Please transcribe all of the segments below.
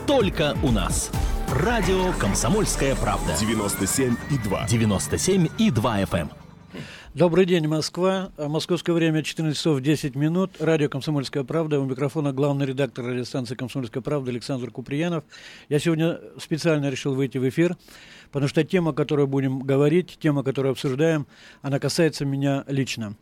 только у нас. Радио «Комсомольская правда». 97,2. 97,2 FM. Добрый день, Москва. Московское время 14 часов 10 минут. Радио «Комсомольская правда». У микрофона главный редактор радиостанции «Комсомольская правда» Александр Куприянов. Я сегодня специально решил выйти в эфир, потому что тема, о которой будем говорить, тема, которую обсуждаем, она касается меня лично.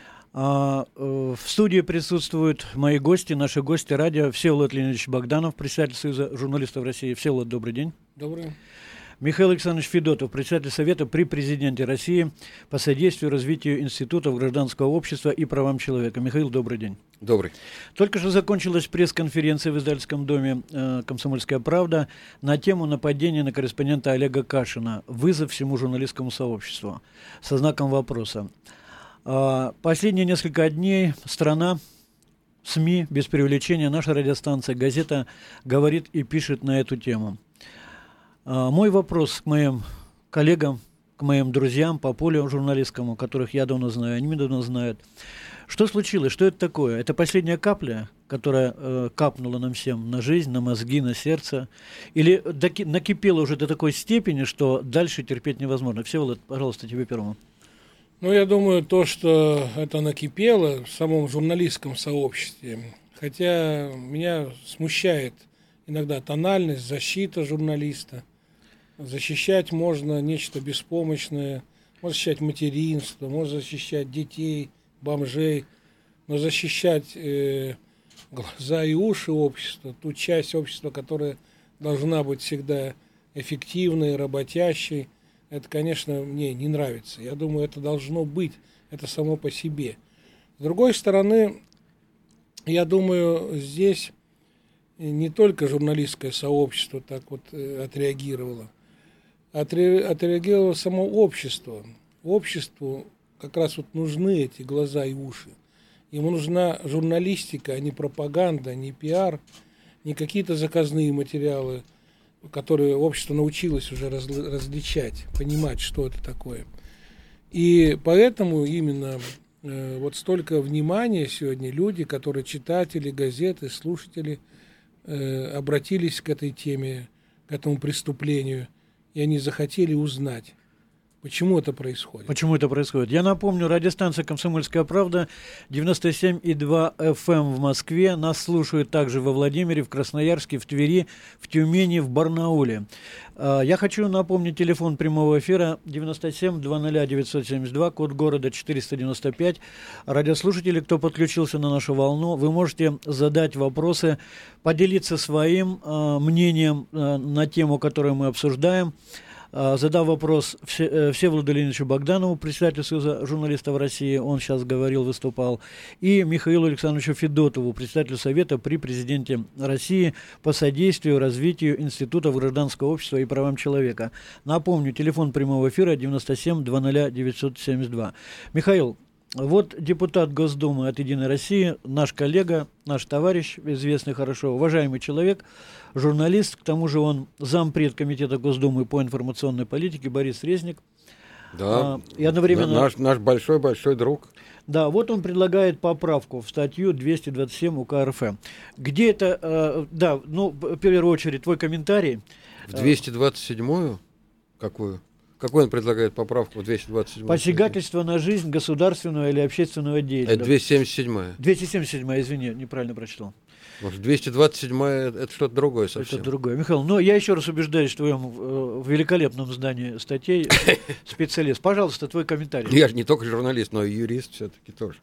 В студии присутствуют мои гости, наши гости радио. Всеволод Леонидович Богданов, председатель Союза журналистов России. Всеволод, добрый день. Добрый. Михаил Александрович Федотов, председатель Совета при президенте России по содействию развитию институтов гражданского общества и правам человека. Михаил, добрый день. Добрый. Только что закончилась пресс-конференция в издательском доме «Комсомольская правда» на тему нападения на корреспондента Олега Кашина. Вызов всему журналистскому сообществу. Со знаком вопроса. Последние несколько дней страна, СМИ, без преувеличения, наша радиостанция, газета говорит и пишет на эту тему. Мой вопрос к моим коллегам, к моим друзьям по полю журналистскому, которых я давно знаю, они меня давно знают. Что случилось? Что это такое? Это последняя капля, которая капнула нам всем на жизнь, на мозги, на сердце? Или накипело уже до такой степени, что дальше терпеть невозможно? Всеволод, пожалуйста, тебе первому. Ну, я думаю, то, что это накипело в самом журналистском сообществе, хотя меня смущает иногда тональность, защита журналиста. Защищать можно нечто беспомощное, можно защищать материнство, можно защищать детей, бомжей, но защищать глаза и уши общества, ту часть общества, которая должна быть всегда эффективной, работящей, это, конечно, мне не нравится. Я думаю, это должно быть, это само по себе. С другой стороны, я думаю, здесь не только журналистское сообщество так вот отреагировало, отреагировало само общество. Обществу как раз вот нужны эти глаза и уши. Ему нужна журналистика, а не пропаганда, не пиар, не какие-то заказные материалы, которые общество научилось уже различать, понимать, что это такое. И поэтому именно вот столько внимания сегодня люди, которые читатели, газеты, слушатели, обратились к этой теме, к этому преступлению, и они захотели узнать, почему это происходит. Почему это происходит? Я напомню, радиостанция «Комсомольская правда», 97,2 FM в Москве. Нас слушают также во Владимире, в Красноярске, в Твери, в Тюмени, в Барнауле. Я хочу напомнить телефон прямого эфира 97-00-972, код города 495. Радиослушатели, кто подключился на нашу волну, вы можете задать вопросы, поделиться своим мнением на тему, которую мы обсуждаем. Задал вопрос Всеволоду Леонидовичу Богданову, председателю Союза журналистов России, он сейчас говорил, выступал, и Михаилу Александровичу Федотову, председателю Совета при президенте России по содействию развитию институтов гражданского общества и правам человека. Напомню, телефон прямого эфира 97-00-972. Михаил, вот депутат Госдумы от «Единой России», наш коллега, наш товарищ, известный хорошо, уважаемый человек, журналист, к тому же он зампред комитета Госдумы по информационной политике Борис Резник. Да, и одновременно... наш большой-большой друг. Да, вот он предлагает поправку в статью 227 УК РФ. Где это... в первую очередь, твой комментарий. В 227-ю? Какую? Какой он предлагает поправку в 227-ю? Посягательство на жизнь государственного или общественного деятеля. Это 277-я. 277-я, извини, неправильно прочитал. Может, 227-я это что-то другое совсем. Это другое. Михаил, я еще раз убеждаюсь в твоем великолепном знании статей, специалист. Пожалуйста, твой комментарий. Я же не только журналист, но и юрист все-таки тоже.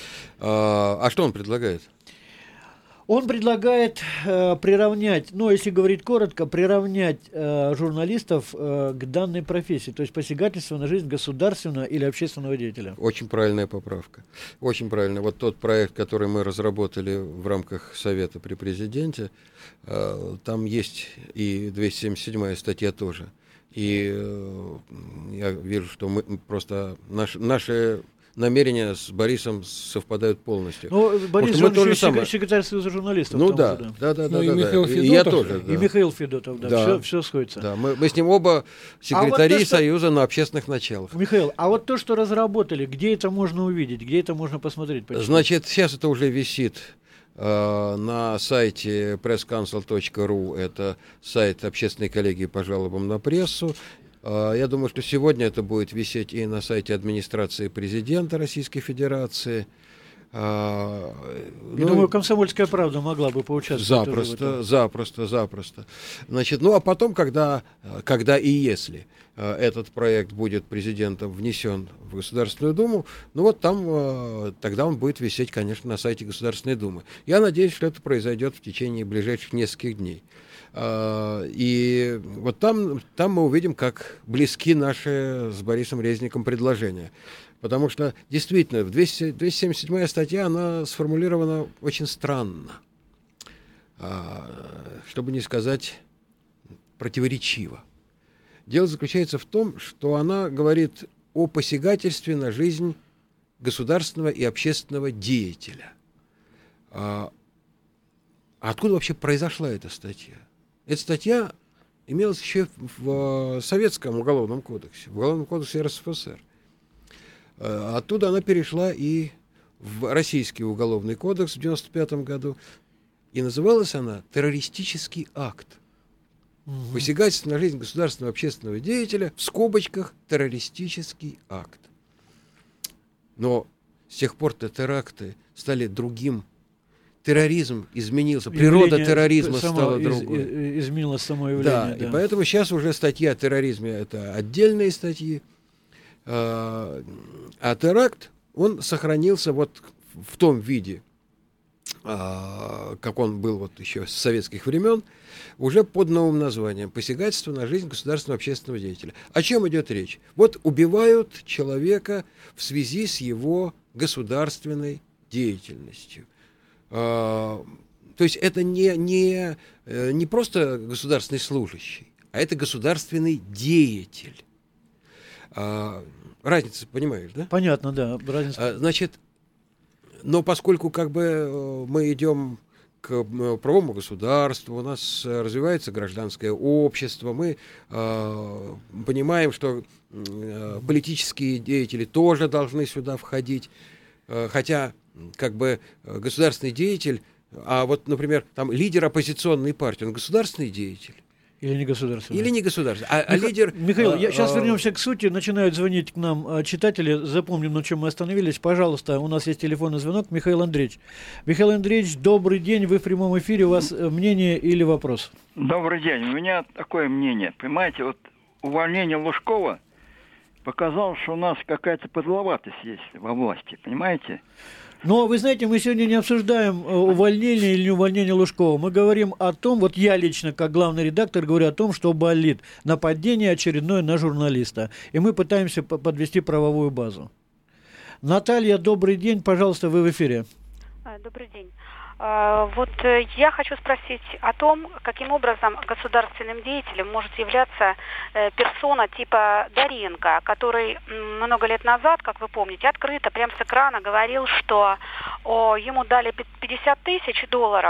А что он предлагает? Он предлагает приравнять, если говорить коротко, приравнять журналистов к данной профессии, то есть посягательство на жизнь государственного или общественного деятеля. Очень правильная поправка. Очень правильно. Вот тот проект, который мы разработали в рамках Совета при президенте, там есть и 277-я статья тоже. И я вижу, что мы просто наши намерения с Борисом совпадают полностью. Борис же тоже секретарь Союза журналистов. Ну да. И Михаил Федотов. И я тоже. И Михаил Федотов, да. Все сходится. Да, мы с ним оба секретари Союза на общественных началах. Михаил, а вот то, что разработали, где это можно увидеть, где это можно посмотреть? Значит, сейчас это уже висит на сайте presscouncil.ru, это сайт Общественной коллегии по жалобам на прессу. Я думаю, что сегодня это будет висеть и на сайте администрации президента Российской Федерации. Я думаю, «Комсомольская правда» могла бы поучаствовать. Запросто. Значит, а потом, когда и если этот проект будет президентом внесен в Государственную Думу, тогда он будет висеть, конечно, на сайте Государственной Думы. Я надеюсь, что это произойдет в течение ближайших нескольких дней. И вот там мы увидим, как близки наши с Борисом Резником предложения. Потому что, действительно, 277-я статья, она сформулирована очень странно. Чтобы не сказать противоречиво. Дело заключается в том, что она говорит о посягательстве на жизнь государственного и общественного деятеля. Откуда вообще произошла эта статья? Эта статья имелась еще в Советском уголовном кодексе, в Уголовном кодексе РСФСР. Оттуда она перешла и в Российский уголовный кодекс в 1995 году. И называлась она «Террористический акт». Посягательство на жизнь государственного общественного деятеля, в скобочках «террористический акт». Но с тех пор-то теракты стали другим. Терроризм изменился, природа терроризма стала другой. Изменилось само явление. Да, и поэтому сейчас уже статья о терроризме — это отдельные статьи. А теракт, он сохранился вот в том виде, как он был вот еще с советских времен, уже под новым названием «Посягательство на жизнь государственного общественного деятеля». О чем идет речь? Вот убивают человека в связи с его государственной деятельностью. То есть это не просто государственный служащий, а это государственный деятель. Разница, понимаешь, да? Понятно, да. Разница. Значит, но поскольку мы идем к правовому государству, у нас развивается гражданское общество, мы понимаем, что политические деятели тоже должны сюда входить, хотя государственный деятель, например, лидер оппозиционной партии, он государственный деятель. Или не государственный. Или не государственный. Лидер... Михаил, сейчас вернемся к сути. Начинают звонить к нам читатели. Запомним, на чем мы остановились. Пожалуйста, у нас есть телефонный звонок. Михаил Андреевич. Михаил Андреевич, добрый день. Вы в прямом эфире. У вас мнение или вопрос? Добрый день. У меня такое мнение. Понимаете, вот увольнение Лужкова показало, что у нас какая-то подловатость есть во власти. Понимаете? Но, вы знаете, мы сегодня не обсуждаем увольнение или не увольнение Лужкова. Мы говорим о том, вот я лично, как главный редактор, говорю о том, что болит нападение очередное на журналиста. И мы пытаемся подвести правовую базу. Наталья, добрый день. Пожалуйста, вы в эфире. Добрый день. Вот я хочу спросить о том, каким образом государственным деятелем может являться персона типа Доренко, который много лет назад, как вы помните, открыто, прямо с экрана говорил, что ему дали $50 тысяч,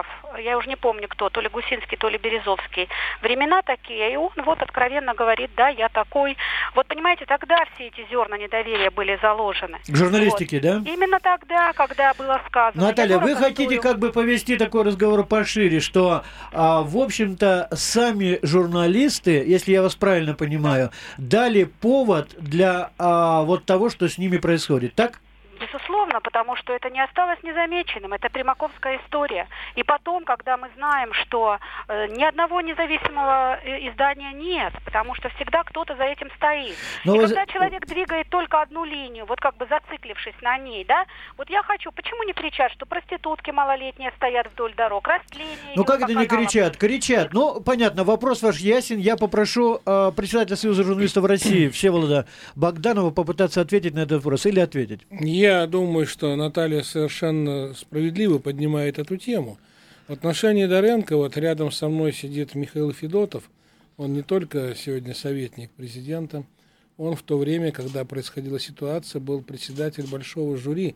я уже не помню кто, то ли Гусинский, то ли Березовский, времена такие, и он вот откровенно говорит, да, я такой. Вот понимаете, тогда все эти зерна недоверия были заложены. К журналистике, да? Именно тогда, когда было сказано. Наталья, вы хотите повести такой разговор пошире, что, в общем-то, сами журналисты, если я вас правильно понимаю, дали повод для вот того, что с ними происходит, так? Безусловно, потому что это не осталось незамеченным. Это примаковская история. И потом, когда мы знаем, что ни одного независимого издания нет, потому что всегда кто-то за этим стоит. Но когда человек двигает только одну линию, вот как бы зациклившись на ней, да, вот я хочу, почему не кричат, что проститутки малолетние стоят вдоль дорог, растление... Ну как это не кричат? Кричат. Ну, понятно, вопрос ваш ясен. Я попрошу председателя Союза журналистов России Всеволода Богданова попытаться ответить на этот вопрос или ответить. Я думаю, что Наталья совершенно справедливо поднимает эту тему. В отношении Доренко, вот рядом со мной сидит Михаил Федотов, он не только сегодня советник президента, он в то время, когда происходила ситуация, был председатель большого жюри.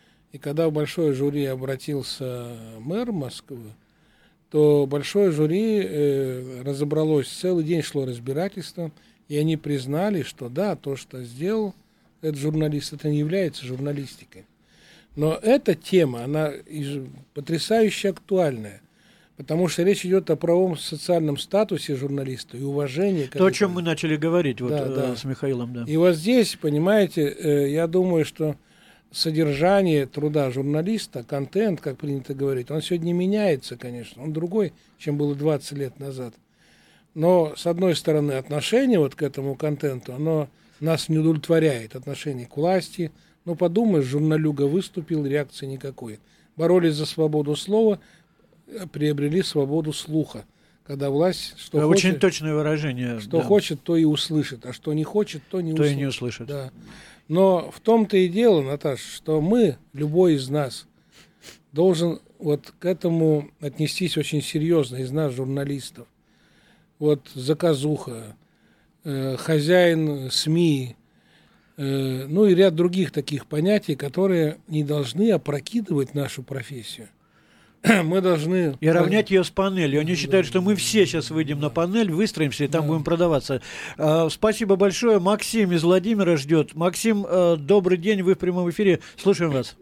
И когда в большое жюри обратился мэр Москвы, то большое жюри разобралось, целый день шло разбирательство, и они признали, что да, то, что сделал этот журналист, это не является журналистикой. Но эта тема, она потрясающе актуальная. Потому что речь идет о правом социальном статусе журналиста и уважении. То, о чем мы начали говорить с Михаилом. Да. И вот здесь, понимаете, я думаю, что содержание труда журналиста, контент, как принято говорить, он сегодня меняется, конечно. Он другой, чем было 20 лет назад. Но, с одной стороны, отношение вот к этому контенту, оно нас не удовлетворяет. Отношение к власти. Ну, подумаешь, журналюга выступил, реакции никакой. Боролись за свободу слова, приобрели свободу слуха, когда власть что хочет, очень точное выражение. Что хочет, то и услышит, а что не хочет, то не услышит. И не услышит. Да. Но в том-то и дело, Наташа, что мы, любой из нас, должен вот к этому отнестись очень серьезно, из нас, журналистов. Вот заказуха, хозяин СМИ, ну и ряд других таких понятий, которые не должны опрокидывать нашу профессию. Мы должны... И равнять ее с панелью. Они считают, что мы все сейчас выйдем на панель, выстроимся и там будем продаваться. Спасибо большое. Максим из Владимира ждет. Максим, добрый день, вы в прямом эфире. Слушаем вас.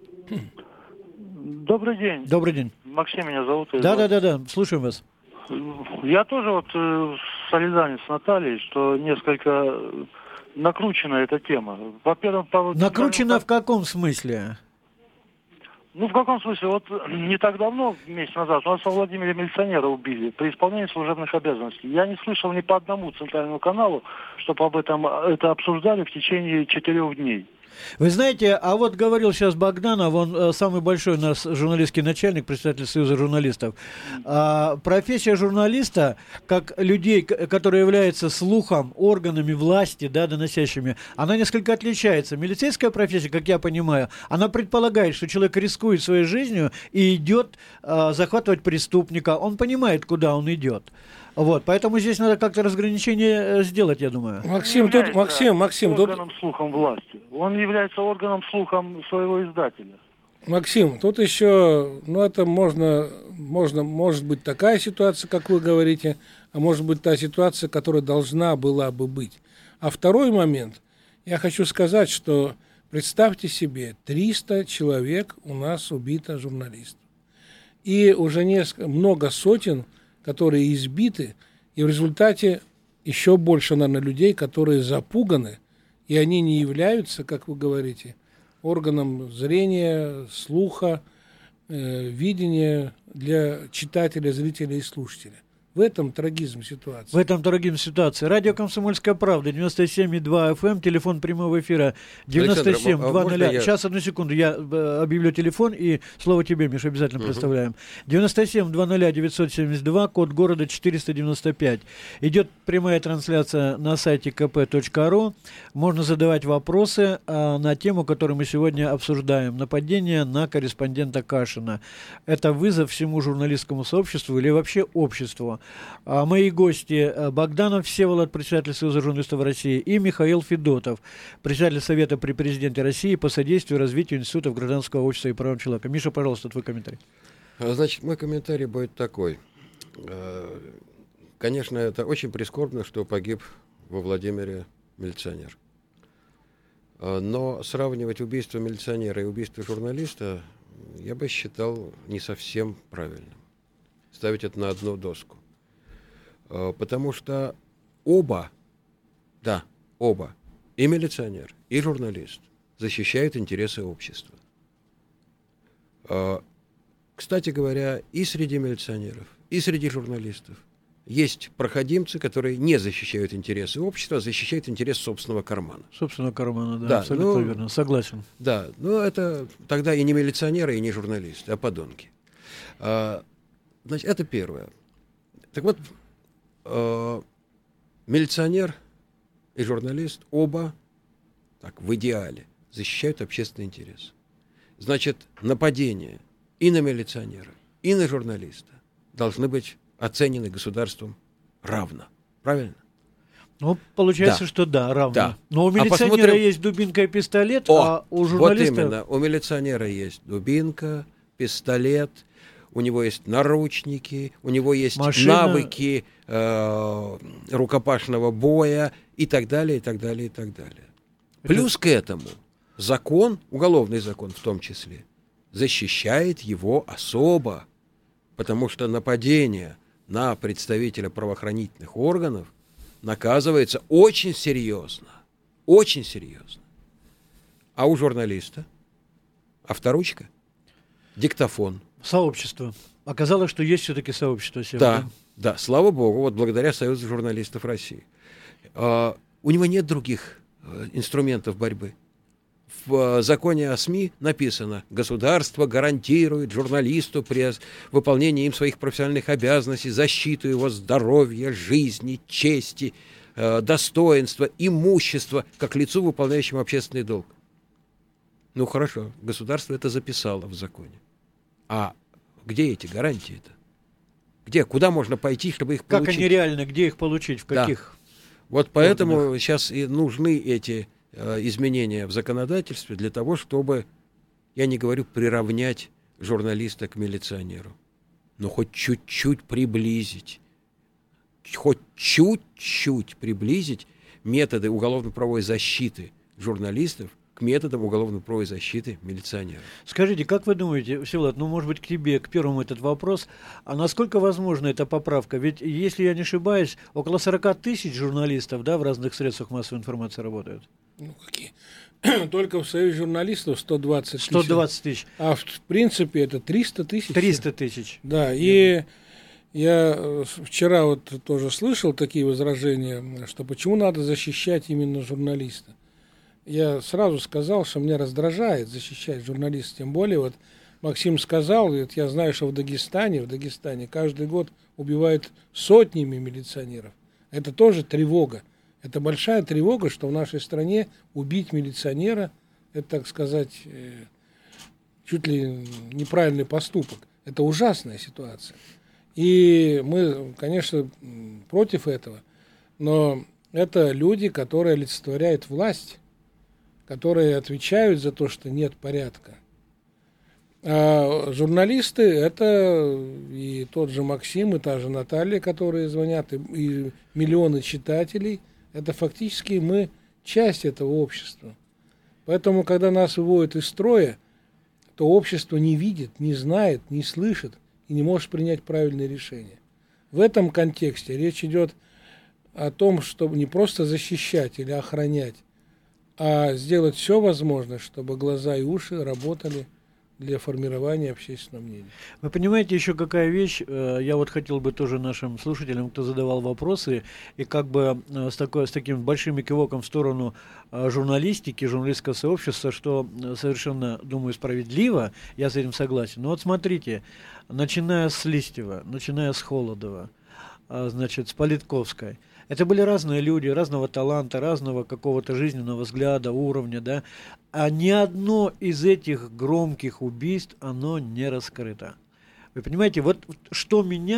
Добрый день. Добрый день. Максим меня зовут. Да, слушаем вас. Я тоже вот солидарен с Натальей, что несколько накручена эта тема. Во-первых, накручена в каком смысле? Ну, в каком смысле? Вот не так давно, месяц назад, у нас во Владимире милиционера убили при исполнении служебных обязанностей. Я не слышал ни по одному центральному каналу, чтобы об этом это обсуждали в течение 4 дней. Вы знаете, а вот говорил сейчас Богданов, он самый большой у нас журналистский начальник, председатель Союза журналистов. Профессия журналиста, как людей, которые являются слухом, органами власти, да, доносящими, она несколько отличается. Милицейская профессия, как я понимаю, она предполагает, что человек рискует своей жизнью и идет захватывать преступника. Он понимает, куда он идет. Вот, поэтому здесь надо как-то разграничение сделать, я думаю. Максим, органом слухом власти. Он является органом слухом своего издателя. Максим, тут еще, это может быть такая ситуация, как вы говорите, а может быть та ситуация, которая должна была бы быть. А второй момент, я хочу сказать, что представьте себе, 300 человек у нас убито журналистов. И уже много сотен, которые избиты, и в результате еще больше, наверное, людей, которые запуганы, и они не являются, как вы говорите, органом зрения, слуха, видения для читателя, зрителя и слушателя. В этом трагизм ситуации. В этом трагизм ситуации. Радио «Комсомольская правда», 97,2 FM, телефон прямого эфира 97-200. Сейчас, одну секунду, я объявлю телефон, и слово тебе, Миша, обязательно представляем. 97-200-972, код города 495. Идет прямая трансляция на сайте kp.ru. Можно задавать вопросы на тему, которую мы сегодня обсуждаем. Нападение на корреспондента Кашина. Это вызов всему журналистскому сообществу или вообще обществу. Мои гости Богданов Всеволод, председатель Союза журналистов России, и Михаил Федотов, председатель Совета при президенте России по содействию развитию институтов гражданского общества и прав человека. Миша, пожалуйста, твой комментарий. Значит, мой комментарий будет такой. Конечно, это очень прискорбно, что погиб во Владимире милиционер. Но сравнивать убийство милиционера и убийство журналиста я бы считал не совсем правильным. Ставить это на одну доску. Потому что оба, и милиционер, и журналист, защищают интересы общества. Кстати говоря, и среди милиционеров, и среди журналистов есть проходимцы, которые не защищают интересы общества, а защищают интерес собственного кармана. Собственного кармана, да, абсолютно верно, согласен. Да, но это тогда и не милиционеры, и не журналисты, а подонки. Значит, это первое. Так вот, милиционер и журналист оба, так, в идеале, защищают общественный интерес. Значит, нападения и на милиционера, и на журналиста должны быть оценены государством равно. Правильно? Ну, получается, что да, равно. Да. Но у милиционера есть дубинка и пистолет, а у журналиста... Вот именно. У милиционера есть дубинка, пистолет, у него есть наручники, у него есть навыки рукопашного боя и так далее, и так далее, и так далее. Плюс к этому закон, уголовный закон в том числе, защищает его особо, потому что нападение на представителя правоохранительных органов наказывается очень серьезно. Очень серьезно. А у журналиста авторучка, диктофон. Сообщество. Оказалось, что есть все-таки сообщество. Да, слава богу, вот благодаря Союзу журналистов России. У него нет других инструментов борьбы. В законе о СМИ написано: государство гарантирует журналисту при выполнении им своих профессиональных обязанностей защиту его здоровья, жизни, чести, достоинства, имущества, как лицу, выполняющему общественный долг. Ну хорошо, государство это записало в законе. А где эти гарантии-то? Где? Куда можно пойти, чтобы их получить? Как они реально, где их получить, в каких? Да. Вот поэтому сейчас и нужны эти изменения в законодательстве для того, чтобы, я не говорю приравнять журналиста к милиционеру, но хоть чуть-чуть приблизить, методы уголовно-правовой защиты журналистов к методам уголовно-правовой защиты милиционеров. Скажите, как вы думаете, Всеволод, может быть, к тебе, к первому этот вопрос, а насколько возможна эта поправка? Ведь, если я не ошибаюсь, около 40 тысяч журналистов, в разных средствах массовой информации работают. Какие? Только в Союзе журналистов 120 тысяч. 120 тысяч. А в принципе это 300 тысяч. 300 тысяч. Да, и я вчера тоже слышал такие возражения, что почему надо защищать именно журналиста. Я сразу сказал, что меня раздражает защищать журналиста, тем более Максим сказал, я знаю, что в Дагестане каждый год убивают сотнями милиционеров. Это тоже тревога. Это большая тревога, что в нашей стране убить милиционера, это, так сказать, чуть ли неправильный поступок. Это ужасная ситуация. И мы, конечно, против этого, но это люди, которые олицетворяют власть, которые отвечают за то, что нет порядка. А журналисты – это и тот же Максим, и та же Наталья, которые звонят, и миллионы читателей. Это фактически мы часть этого общества. Поэтому, когда нас выводят из строя, то общество не видит, не знает, не слышит и не может принять правильные решения. В этом контексте речь идет о том, чтобы не просто защищать или охранять, а сделать все возможное, чтобы глаза и уши работали для формирования общественного мнения. Вы понимаете, еще какая вещь, я хотел бы тоже нашим слушателям, кто задавал вопросы, и с таким большим кивоком в сторону журналистики, журналистского сообщества, что совершенно, думаю, справедливо, я с этим согласен. Но смотрите, начиная с Листьева, начиная с Холодова, с Политковской, это были разные люди, разного таланта, разного какого-то жизненного взгляда, уровня, а ни одно из этих громких убийств, оно не раскрыто. Вы понимаете, что мне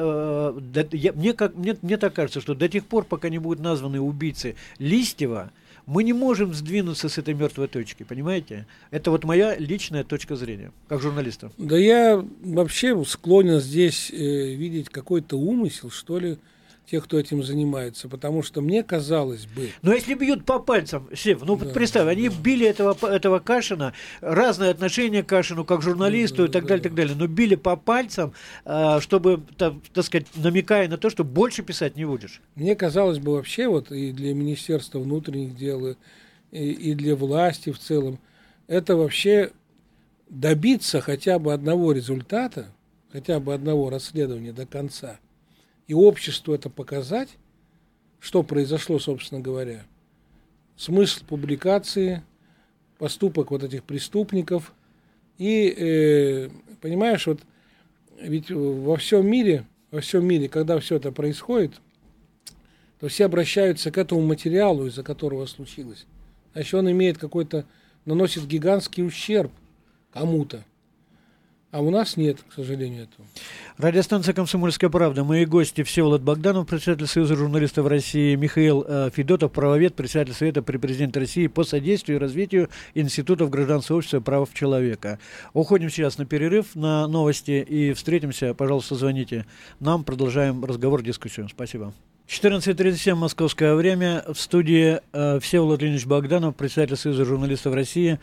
так кажется, что до тех пор, пока не будут названы убийцы Листьева, мы не можем сдвинуться с этой мертвой точки, понимаете? Это моя личная точка зрения, как журналиста. Да я вообще склонен здесь видеть какой-то умысел, что ли, тех, кто этим занимается, потому что мне казалось бы... Но если бьют по пальцам, Сев, представь, они били этого Кашина, разное отношение к Кашину, как журналисту и так далее, но били по пальцам, чтобы, так сказать, намекая на то, что больше писать не будешь. Мне казалось бы вообще и для Министерства внутренних дел, и для власти в целом, это вообще добиться хотя бы одного результата, хотя бы одного расследования до конца, и обществу это показать, что произошло, собственно говоря, смысл публикации, поступок этих преступников. И, понимаешь, ведь во всем мире, когда все это происходит, то все обращаются к этому материалу, из-за которого случилось. Значит, он наносит гигантский ущерб кому-то. А у нас нет, к сожалению, этого. Радиостанция «Комсомольская правда». Мои гости: Всеволод Богданов, председатель Союза журналистов России, Михаил Федотов, правовед, председатель Совета при президенте России по содействию и развитию институтов гражданского общества и прав человека. Уходим сейчас на перерыв, на новости, и встретимся. Пожалуйста, звоните нам, продолжаем разговор, дискуссию. Спасибо. 14:37 московское время. В студии Всеволод Леонидович Богданов, председатель Союза журналистов России,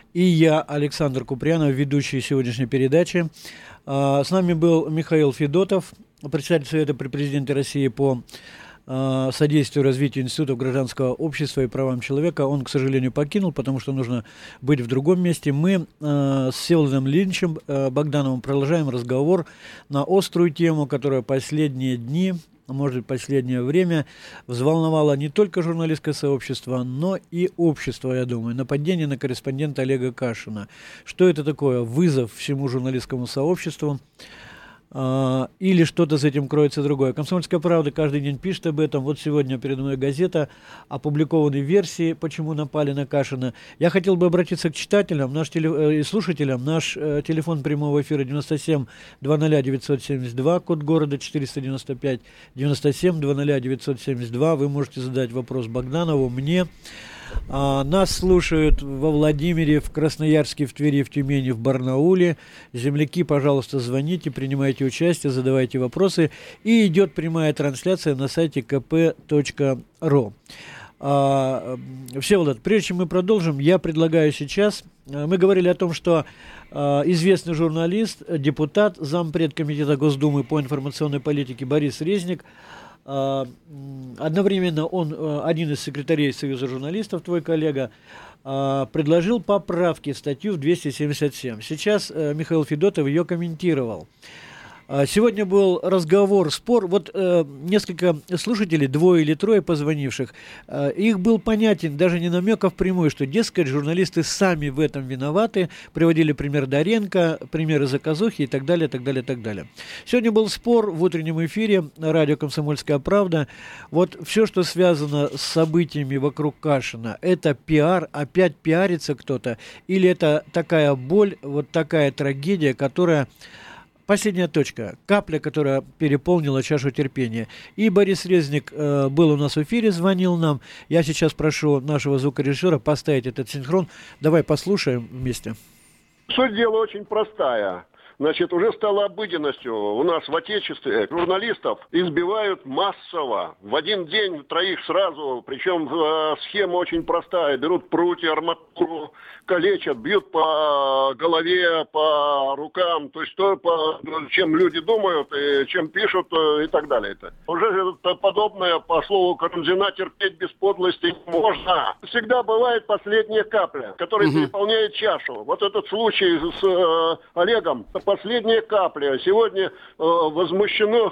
и я, Александр Куприянов, ведущий сегодняшней передачи. С нами был Михаил Федотов, председатель Совета при президенте России по содействию развитию институтов гражданского общества и правам человека. Он, к сожалению, покинул, потому что нужно быть в другом месте. Мы с Всеволодом Ильичем Богдановым продолжаем разговор на острую тему, которая последние дни, а может быть, последнее время взволновало не только журналистское сообщество, но и общество, я думаю. Нападение на корреспондента Олега Кашина. Что это такое? Вызов всему журналистскому сообществу? Или что-то с этим кроется другое. «Комсомольская правда» каждый день пишет об этом. Вот сегодня передо мной газета, опубликованные версии, почему напали на Кашина. Я хотел бы обратиться к читателям и слушателям. Наш телефон прямого эфира 97-00-972, код города 495, 97-00-972. Вы можете задать вопрос Богданову, мне. Нас слушают во Владимире, в Красноярске, в Твери, в Тюмени, в Барнауле. Земляки, пожалуйста, звоните, принимайте участие, задавайте вопросы. И идет прямая трансляция на сайте kp.ru. Всеволод, прежде чем мы продолжим, я предлагаю сейчас... Мы говорили о том, что известный журналист, депутат, зампред комитета Госдумы по информационной политике Борис Резник, одновременно он один из секретарей Союза журналистов, твой коллега, предложил поправки в статью 277. Сейчас Михаил Федотов ее комментировал. Сегодня был разговор, спор. Вот несколько слушателей, 2 или 3 позвонивших, их был понятен, даже не намеков прямой, что, дескать, журналисты сами в этом виноваты. Приводили пример Доренко, примеры заказухи и так далее, так далее, так далее. Сегодня был спор в утреннем эфире на радио «Комсомольская правда». Вот все, что связано с событиями вокруг Кашина, это пиар, опять пиарится кто-то, или это такая боль, вот такая трагедия, которая... Последняя точка, капля, которая переполнила чашу терпения. И Борис Резник был у нас в эфире, звонил нам. Я сейчас прошу нашего звукорежиссера поставить этот синхрон. Давай послушаем вместе. Суть дела очень простая. Значит, уже стало обыденностью у нас в Отечестве журналистов избивают массово. В один день 3 сразу. Причем схема очень простая. Берут прутья, арматуру, калечат, бьют по голове, по рукам. То есть то, чем люди думают, и чем пишут и так далее. Уже подобное, по слову Карамзина, терпеть без подлости можно. Всегда бывает последняя капля, которая переполняет чашу. Вот этот случай с Олегом, последняя капля. Сегодня возмущено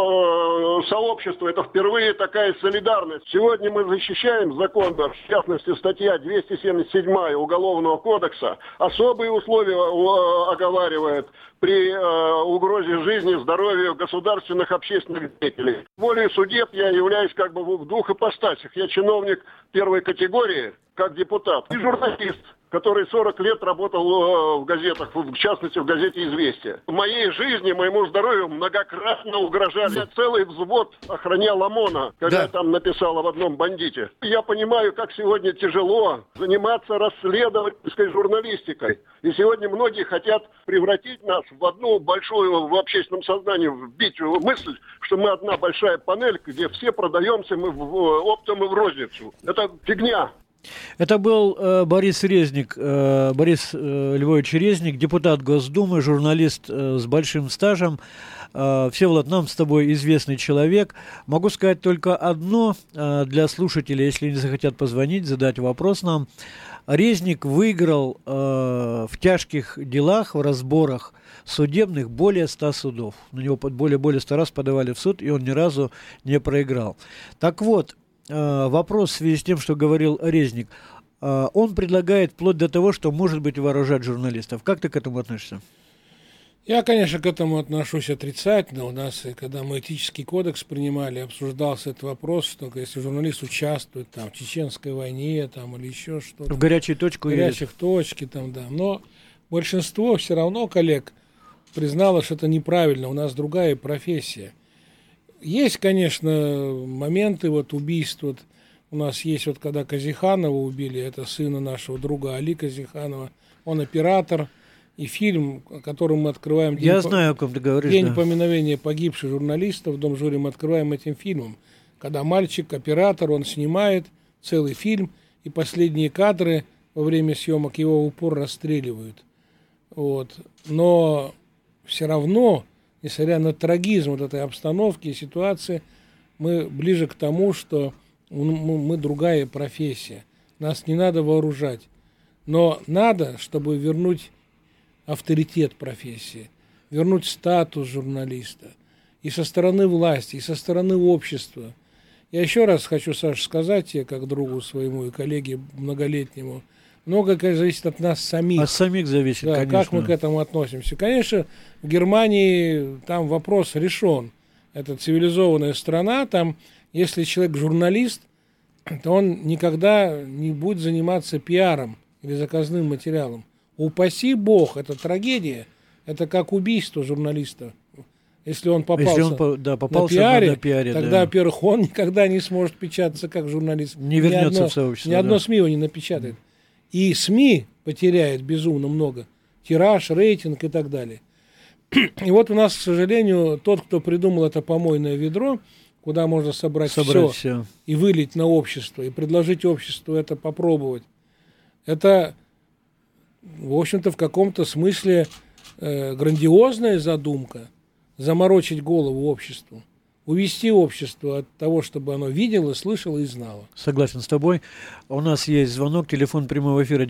все сообщество. Это впервые такая солидарность. Сегодня мы защищаем закон, в частности, статья 277 Уголовного кодекса. Особые условия оговаривает при угрозе жизни, здоровью государственных общественных деятелей. Волей судеб я являюсь как бы в 2 ипостасях. Я чиновник 1 категории, как депутат, и журналист, который 40 лет работал в газетах, в частности, в газете «Известия». В моей жизни, моему здоровью многократно угрожали. Я целый взвод охранял ОМОНа, когда я там написал об одном бандите. Я понимаю, как сегодня тяжело заниматься расследовательской журналистикой. И сегодня многие хотят превратить нас в одну большую, в общественном сознании, вбить мысль, что мы одна большая панель, где все продаемся мы оптом и в розницу. Это фигня. Это был Борис Резник, Борис Львович Резник, депутат Госдумы, журналист с большим стажем. Всеволод, нам с тобой известный человек. Могу сказать только одно для слушателей, если они захотят позвонить, задать вопрос нам. Резник выиграл в тяжких делах, в разборах судебных более 100 судов. На него более 100 раз подавали в суд, и он ни разу не проиграл. Так вот, вопрос в связи с тем, что говорил Резник. Он предлагает вплоть до того, что, может быть, вооружать журналистов. Как ты к этому относишься? Я, конечно, к этому отношусь отрицательно. У нас, когда мы этический кодекс принимали, обсуждался этот вопрос, что если журналист участвует там, в Чеченской войне там, или еще что-то. В горячую точку. В горячих точке, там, да. Но большинство все равно коллег признало, что это неправильно. У нас другая профессия. Есть, конечно, моменты вот убийств. Вот у нас есть, вот когда Казиханова убили, это сына нашего друга Али Казиханова, он оператор. И фильм, который мы открываем... Я знаю, о ком ты говоришь. День поминовения погибших журналистов в Дом жюри мы открываем этим фильмом. Когда мальчик, оператор, он снимает целый фильм, и последние кадры во время съемок, его в упор расстреливают. Вот. Но все равно, несмотря на трагизм вот этой обстановки и ситуации, мы ближе к тому, что мы другая профессия. Нас не надо вооружать. Но надо, чтобы вернуть авторитет профессии, вернуть статус журналиста и со стороны власти, и со стороны общества. Я еще раз хочу, Саша, сказать тебе, как другу своему и коллеге многолетнему, многое, конечно, зависит от нас самих. От самих зависит, да, конечно. как мы к этому относимся. Конечно, в Германии там вопрос решен. Это цивилизованная страна, там, если человек журналист, то он никогда не будет заниматься пиаром или заказным материалом. Упаси Бог, это трагедия, это как убийство журналиста. Если он попался, на пиаре, тогда, во-первых, он никогда не сможет печататься как журналист. Не вернется в сообщество. Ни одно СМИ его не напечатает. И СМИ потеряет безумно много. Тираж, рейтинг и так далее. И вот у нас, к сожалению, тот, кто придумал это помойное ведро, куда можно собрать все и вылить на общество, и предложить обществу это попробовать, это, в общем-то, в каком-то смысле грандиозная задумка заморочить голову обществу, увести общество от того, чтобы оно видело, слышало и знало. Согласен с тобой. У нас есть звонок, телефон прямого эфира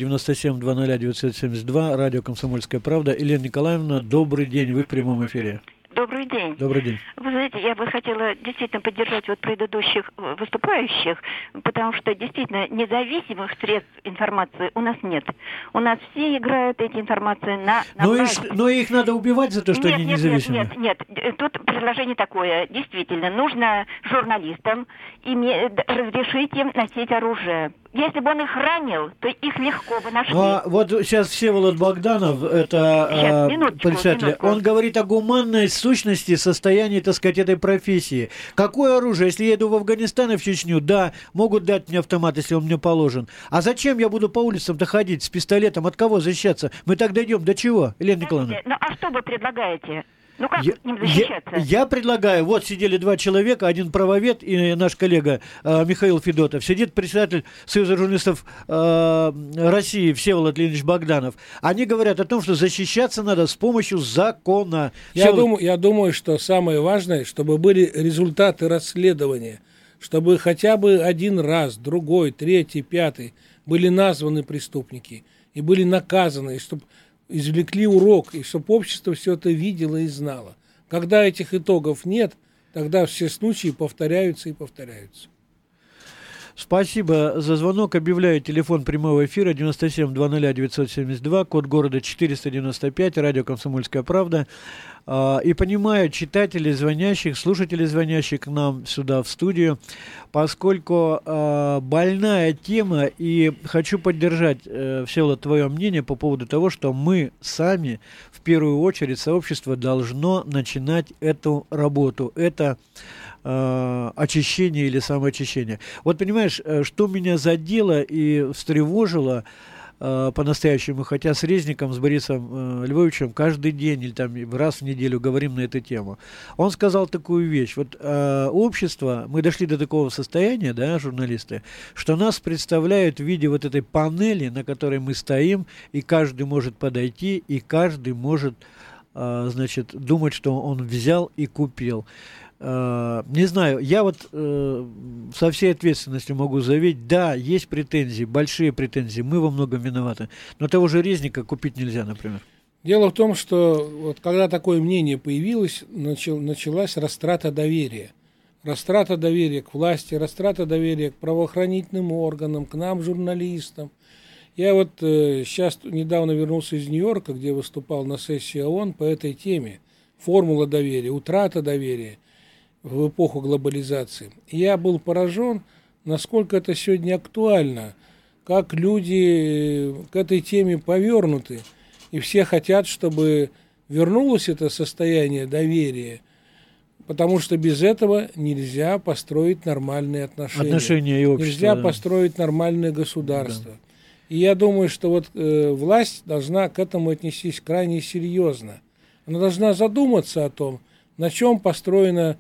97-00-972, радио «Комсомольская правда». Елена Николаевна, добрый день, вы в прямом эфире. Добрый день. Добрый день. Вы знаете, я бы хотела действительно поддержать вот предыдущих выступающих, потому что действительно независимых средств информации у нас нет. У нас все играют эти информации на власть. Но их надо убивать за то, что они независимы? Нет. Тут предложение такое. Действительно, нужно журналистам разрешить им носить оружие. Если бы он их ранил, то их легко бы нашли. Вот сейчас Всеволод Богданов, это председатель, он говорит о гуманной сущности состояния, так сказать, этой профессии. Какое оружие? Если я иду в Афганистан и в Чечню, да, могут дать мне автомат, если он мне положен. А зачем я буду по улицам-то ходить с пистолетом? От кого защищаться? Мы так дойдем до чего, Елена Николаевна? Ну а что вы предлагаете? Ну как с ним защищаться? Я предлагаю, вот сидели два человека, один правовед и наш коллега Михаил Федотов, сидит председатель Союза журналистов России Всеволод Леонидович Богданов. Они говорят о том, что защищаться надо с помощью закона. Я думаю, что самое важное, чтобы были результаты расследования, чтобы хотя бы один раз, другой, третий, пятый были названы преступники и были наказаны, и чтобы извлекли урок, и чтобы общество все это видело и знало. Когда этих итогов нет, тогда все случаи повторяются и повторяются. Спасибо за звонок. Объявляю телефон прямого эфира 97-00-972, код города 495, радио «Комсомольская правда». И понимаю читателей звонящих, слушателей звонящих к нам сюда в студию, поскольку больная тема, и хочу поддержать, Всеволод, твое мнение по поводу того, что мы сами, в первую очередь, сообщество должно начинать эту работу. Это очищение или самоочищение. Вот понимаешь, что меня задело и встревожило по-настоящему, хотя с Резником, с Борисом Львовичем каждый день или там раз в неделю говорим на эту тему. Он сказал такую вещь. Вот общество, мы дошли до такого состояния, да, журналисты, что нас представляют в виде вот этой панели, на которой мы стоим, и каждый может подойти, и каждый может, значит, думать, что он взял и купил. Не знаю, я вот со всей ответственностью могу заявить, да, есть претензии, большие претензии, мы во многом виноваты, но того же Резника купить нельзя, например. Дело в том, что вот когда такое мнение появилось, началась растрата доверия. Растрата доверия к власти, растрата доверия к правоохранительным органам, к нам, журналистам. Я вот сейчас недавно вернулся из Нью-Йорка, где выступал на сессии ООН по этой теме. Формула доверия, утрата доверия в эпоху глобализации. И я был поражен, насколько это сегодня актуально, как люди к этой теме повернуты, и все хотят, чтобы вернулось это состояние доверия, потому что без этого нельзя построить нормальные отношения и общество, нельзя построить нормальное государство. Да. И я думаю, что вот власть должна к этому отнестись крайне серьезно. Она должна задуматься о том, на чем построена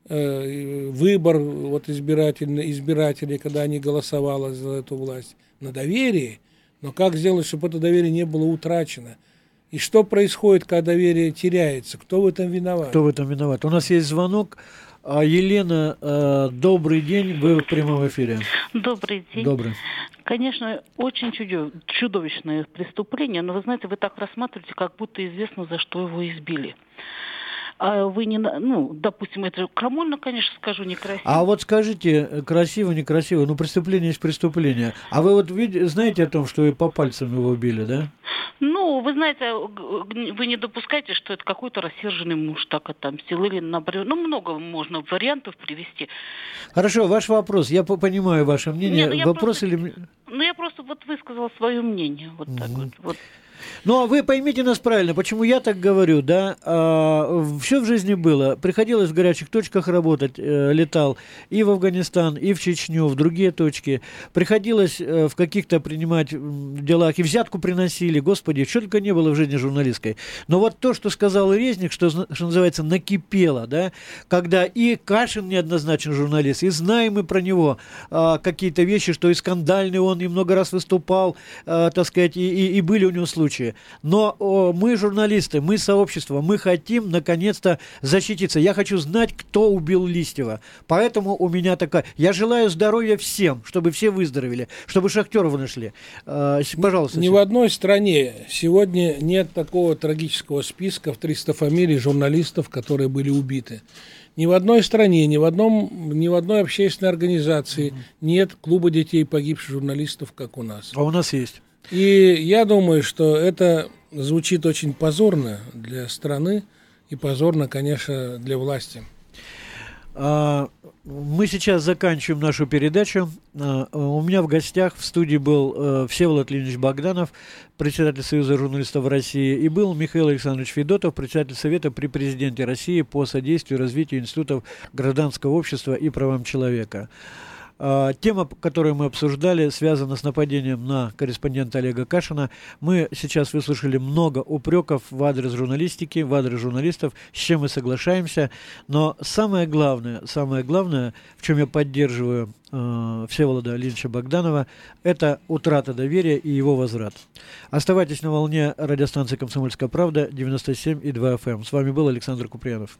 выбор вот избирателей, когда они голосовали за эту власть, на доверии. Но как сделать, чтобы это доверие не было утрачено? И что происходит, когда доверие теряется? Кто в этом виноват? Кто в этом виноват? У нас есть звонок. Елена, добрый день, вы в прямом эфире. Добрый день. Добрый. Конечно, очень чудовищное преступление, но вы знаете, вы так рассматриваете, как будто известно, за что его избили. А вы не, допустим, это крамольно, конечно, скажу, некрасиво. А вот скажите, красиво, некрасиво, преступление есть преступление. А вы вот знаете о том, что и по пальцам его убили, да? Вы знаете, вы не допускаете, что это какой-то рассерженный муж так отомстил или наоборот. Много можно вариантов привести. Хорошо, ваш вопрос. Я понимаю ваше мнение. Я просто высказала свое мнение. Вот так вот. Ну, а вы поймите нас правильно, почему я так говорю, да? Все в жизни было. Приходилось в горячих точках работать, летал и в Афганистан, и в Чечню, в другие точки. Приходилось в каких-то принимать делах, и взятку приносили, господи, что только не было в жизни журналистской. Но вот то, что сказал Резник, что называется, накипело, да? Когда и Кашин неоднозначен журналист, и знаем мы про него какие-то вещи, что и скандальный он, и много раз выступал, так сказать, и были у него случаи. Но мы журналисты, мы сообщество, мы хотим наконец-то защититься. Я хочу знать, кто убил Листьева. Поэтому у меня такая... Я желаю здоровья всем, чтобы все выздоровели, чтобы шахтеров нашли. Пожалуйста. Ни в одной стране сегодня нет такого трагического списка в 300 фамилий журналистов, которые были убиты. Ни в одной стране, ни в одной общественной организации нет клуба детей погибших журналистов, как у нас. А у нас есть. И я думаю, что это звучит очень позорно для страны и позорно, конечно, для власти. Мы сейчас заканчиваем нашу передачу. У меня в гостях в студии был Всеволод Леонидович Богданов, председатель Союза журналистов России, и был Михаил Александрович Федотов, председатель Совета при президенте России по содействию и развитию институтов гражданского общества и правам человека. Тема, которую мы обсуждали, связана с нападением на корреспондента Олега Кашина. Мы сейчас выслушали много упреков в адрес журналистики, в адрес журналистов, с чем мы соглашаемся. Но самое главное, в чем я поддерживаю Всеволода Леонидовича Богданова, это утрата доверия и его возврат. Оставайтесь на волне радиостанции «Комсомольская правда» 97,2 FM. С вами был Александр Куприянов.